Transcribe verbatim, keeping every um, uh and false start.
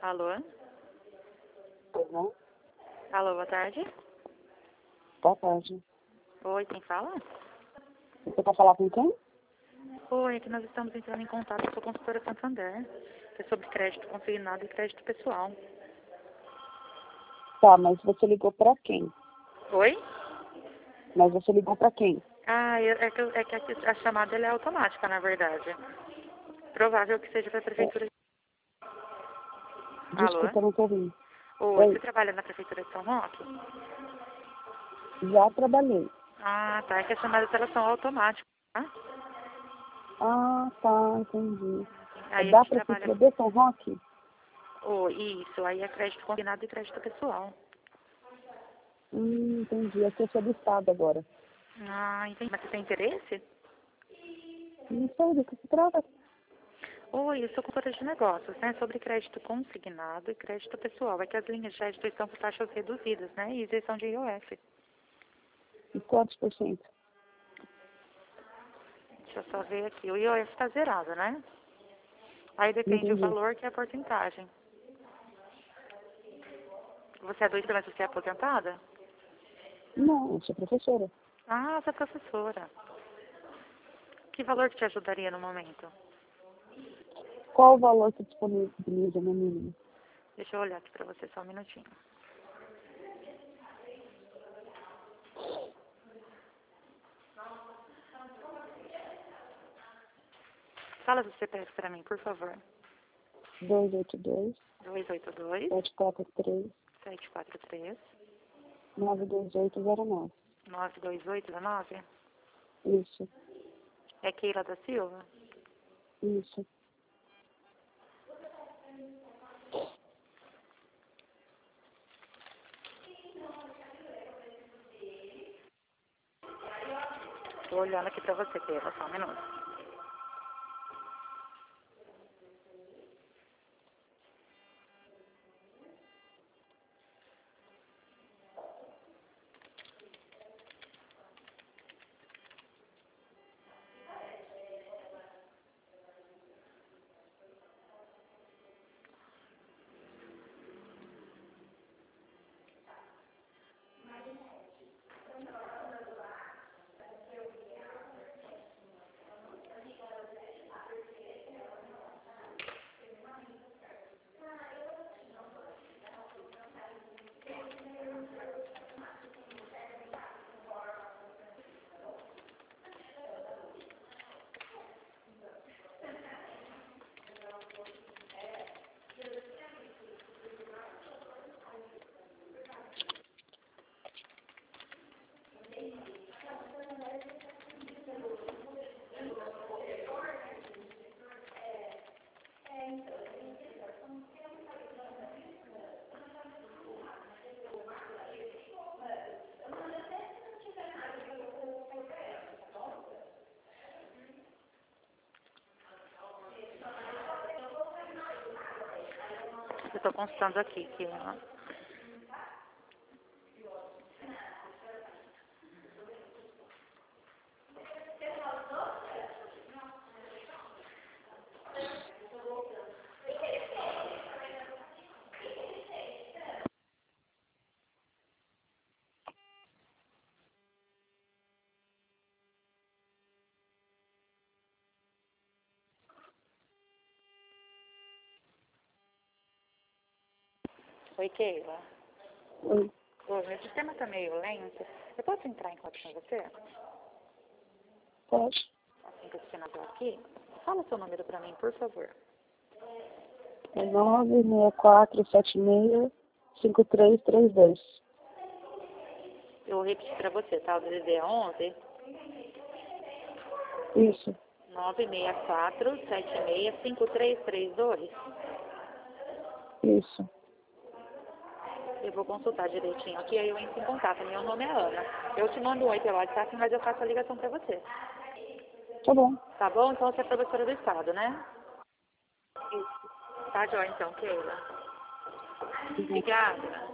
Alô? Uhum. Alô, boa tarde. Boa tarde. Oi, quem fala? Você quer falar com quem? Oi, é que nós estamos entrando em contato com a consultora Santander, que é sobre crédito consignado e crédito pessoal. Tá, mas você ligou pra quem? Oi? Mas você ligou pra quem? Ah, é é que, é que a a chamada ela é automática, na verdade. Provável que seja para a prefeitura. Alô? Desculpa, eu não tô ouvindo. Oi, você Oi, trabalha na prefeitura de São Roque? já trabalhei. Ah, tá. É que as chamadas elas são automáticas, tá? Ah, tá, entendi. É Aí a da gente trabalha. Prefeitura de São Roque? Oh, isso, aí é crédito combinado e crédito pessoal. Hum, entendi. Aqui eu sou do Estado agora. Ah, entendi. Mas você tem interesse? Não sei do que se trata. Oi, eu sou consultora de negócios, né? Sobre crédito consignado e crédito pessoal. É que as linhas de crédito estão com taxas reduzidas, né? E isenção de I O F. E quantos por cento? Deixa eu só ver aqui. O I O F está zerado, né? Aí Não depende do entendi. valor, que é a porcentagem. Você é doida, mas você é aposentada? Não, eu sou professora. Ah, você é professora. Que valor que te ajudaria no momento? Qual o valor que disponibiliza no mínimo? Deixa eu olhar aqui pra você só um minutinho. Fala do C P F pra mim, por favor. dois oito dois, dois oito dois, sete quatro três, sete quatro três, nove dois oito zero nove. nove dois oito nove. Isso, É Keila da Silva? isso. Tô olhando aqui pra você, Keila, só um minuto. Eu tô consultando aqui, Keila. Oi, Keila. Oi, Ô, meu sistema tá meio lento. Eu posso entrar em contato com você? pode. Assim que o sistema tá aqui. Fala o seu número pra mim, por favor. É nove seis quatro sete seis cinco três três dois. Eu vou repetir pra você, tá? O D D D é onze Isso, nove seis quatro sete seis cinco três três dois. isso. Eu vou consultar direitinho aqui, aí eu entro em contato. Meu nome é Ana. Eu te mando um oi pelo WhatsApp, mas eu faço a ligação pra você. Tá bom. Tá bom? Então você é professora do Estado, né? Tá, joia, então, Keila. Uhum. Obrigada.